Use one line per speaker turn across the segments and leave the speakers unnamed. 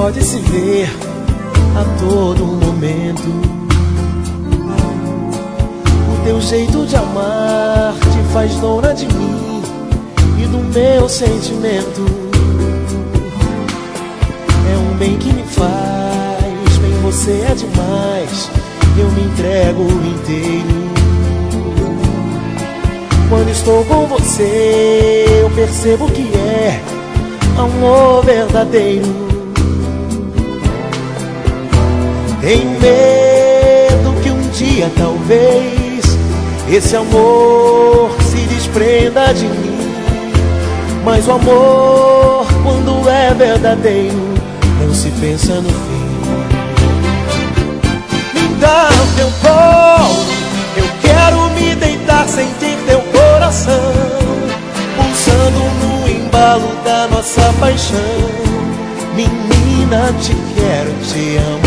pode se ver a todo momento. O teu jeito de amar te faz dona de mim e do meu sentimento. É um bem que me faz bem, você é demais. Eu me entrego inteiro. Quando estou com você, eu percebo que é amor verdadeiro. Tenho medo que um dia talvez esse amor se desprenda de mim. Mas o amor, quando é verdadeiro, não se pensa no fim. Me dá o teu colo, eu quero me deitar, sentir teu coração pulsando no embalo da nossa paixão. Menina, te quero, te amo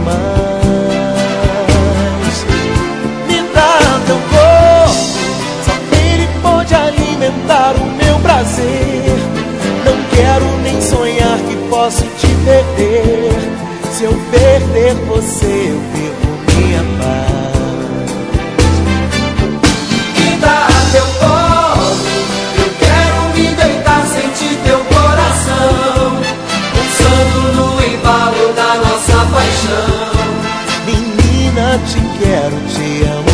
demais. Me dá teu corpo, só ele pode alimentar o meu prazer. Não quero nem sonhar que posso te perder. Se eu perder você, eu perco minha paz.
Me dá teu colo, eu quero me deitar, sentir teu coração pulsando no embalo da nossa paixão.
Menina, te quero, te amo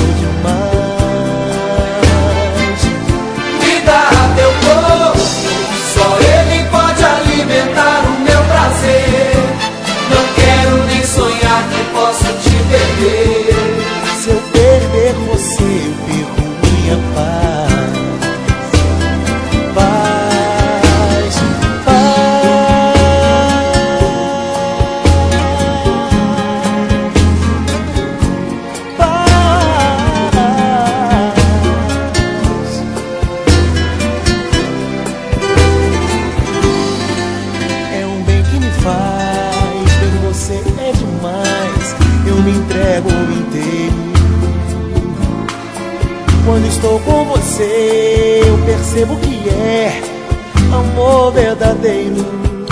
demais.
Me dá teu corpo, só ele pode alimentar o meu prazer. Não quero nem sonhar que posso te perder.
Se eu perder você, eu perco minha paz. Paz, é um bem que me faz bem, você é demais. Eu me entrego inteiro. Quando estou com você, eu percebo que é amor verdadeiro.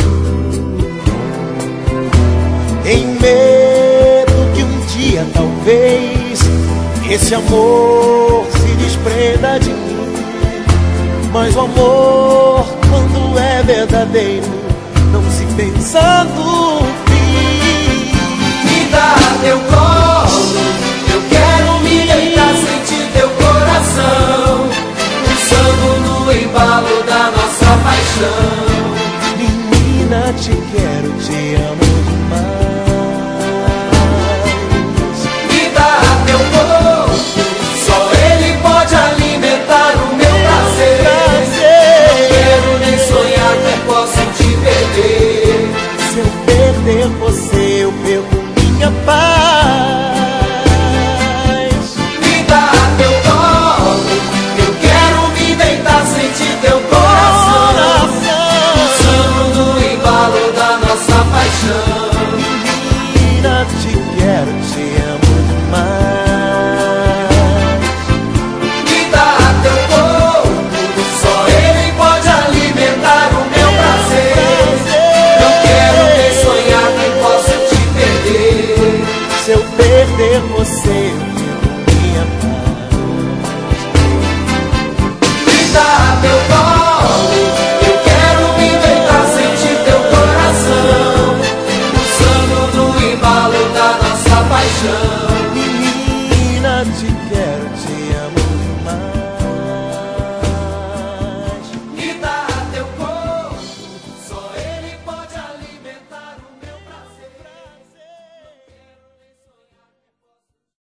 Tenho medo que um dia talvez esse amor se desprenda de mim. Mas o amor, quando é verdadeiro, não se pensa no fim.
Me dá teu colo, eu quero me deitar, sentir teu coração pulsando no embalo da nossa paixão.
Menina, te quero, te amo demais.
Me dá teu corpo, só ele pode alimentar o meu prazer. Não quero nem sonhar que posso te perder.
Se eu perder você, eu perco minha paz.
Me dá teu colo, eu quero me deitar, sentir teu coração pulsando no embalo da nossa paixão.
Menina, te quero, te amo demais.
Me dá teu corpo, só ele pode alimentar o meu prazer. Não quero nem sonhar que posso te perder.
Se eu perder você,